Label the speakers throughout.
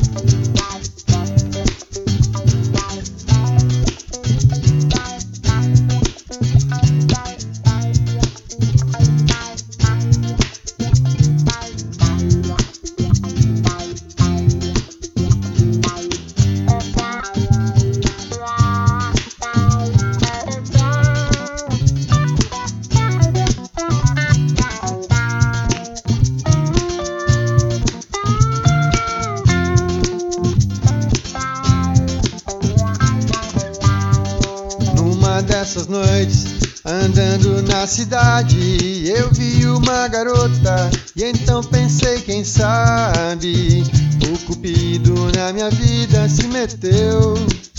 Speaker 1: Dessas noites, andando na cidade, eu vi uma garota e então pensei, quem sabe o cupido na minha vida se meteu.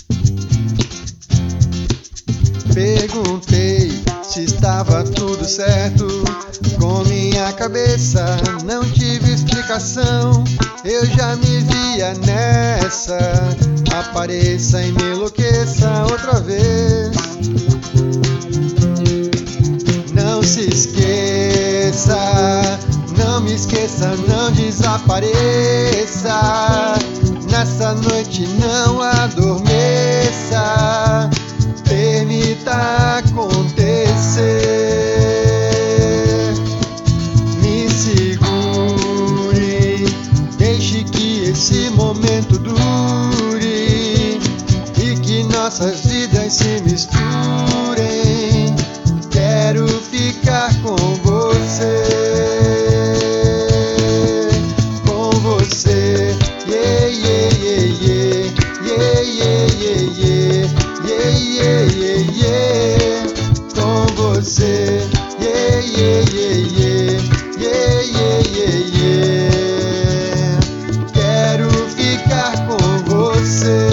Speaker 1: Perguntei se estava tudo certo com minha cabeça, não tive explicação, eu já me via nessa. Apareça e me enlouqueça outra vez. Não se esqueça, não me esqueça, não desapareça. Nessa noite não adormeça, permita acontecer. Me segure, deixe que esse momento dure e que nossas vidas se misturem. Quero ficar com você, yeah, yeah, yeah, yeah, yeah, yeah, yeah, yeah, yeah, yeah, com você, yeah, yeah, yeah, yeah, yeah, yeah, yeah, yeah. Quero ficar com você.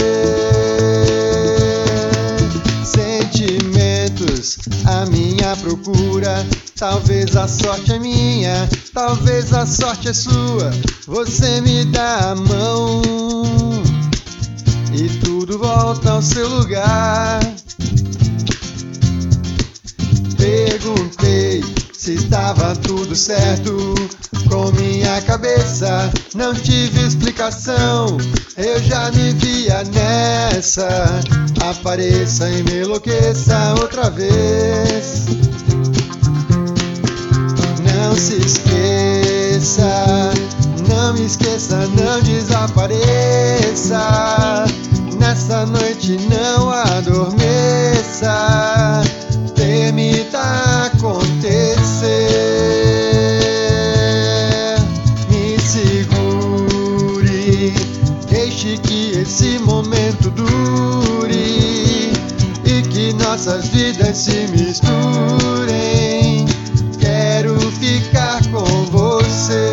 Speaker 1: Sentimentos à minha procura, talvez a sorte é minha, talvez a sorte é sua. Você me dá a mão e tudo volta ao seu lugar. Perguntei se estava tudo certo com minha cabeça, não tive explicação, eu já me via nessa. Apareça e me enlouqueça outra vez. Não se esqueça, não me esqueça, não desapareça. Nessa noite não adormeça, permita acontecer. Me segure, deixe que esse momento dure e que nossas vidas se misturem. Quero ficar com você,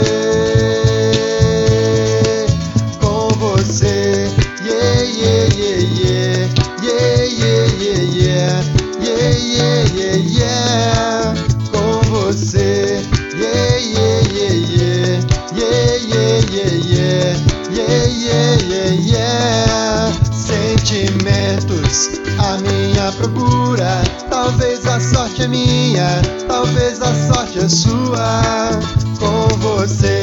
Speaker 1: yeah, yeah, yeah, yeah, yeah, yeah, yeah, yeah, yeah, yeah, yeah, yeah, com você, yeah, yeah, yeah, yeah, yeah, yeah, yeah, yeah, yeah, yeah, yeah. Sentimentos à minha procura, talvez a sorte é minha, talvez a sorte é sua. Com você